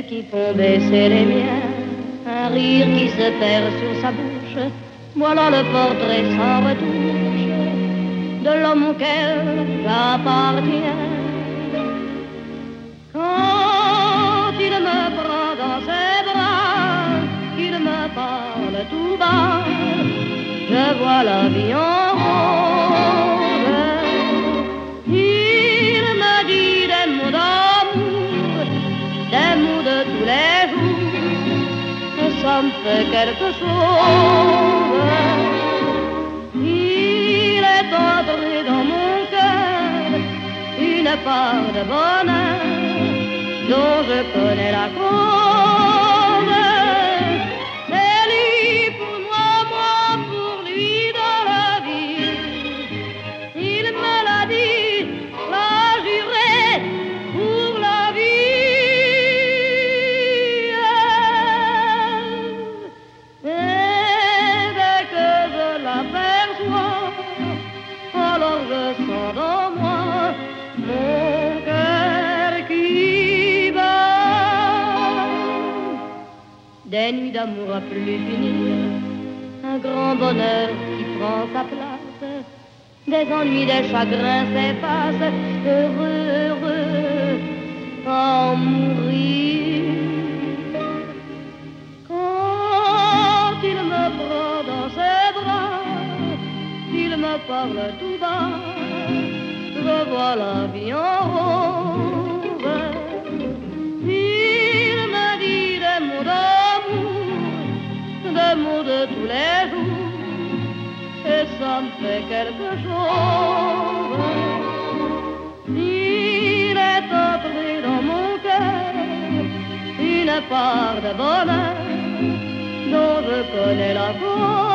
yeux qui font baisser les miens, un rire qui se perd sur sa bouche. Voilà le portrait sans retouche de l'homme auquel j'appartiens. Quand il me prend dans ses bras, qu'il me parle tout bas, je vois la vie en rose. Il me dit des mots d'amour, des mots de tous les jours, et ça me fait quelque chose. Il est entré dans mon cœur une part de bonheur dont je connais la cause. C'est lui pour moi, moi pour lui dans la vie. Il me l'a dit, l'a juré pour la vie. Et dès que je l'aperçois, alors je sens dans moi mon cœur qui bat. Des nuits d'amour à plus finir, un grand bonheur qui prend sa place, des ennuis, des chagrins s'effacent, heureux, heureux, à en mourir. Quand il me prend dans ses bras, il me parle tout bas, je vois la vie en rose. Il me dit des mots d'amour, des mots de tous les jours, et ça me fait quelque chose. Il est entré dans mon cœur une part de bonheur dont je connais la cause.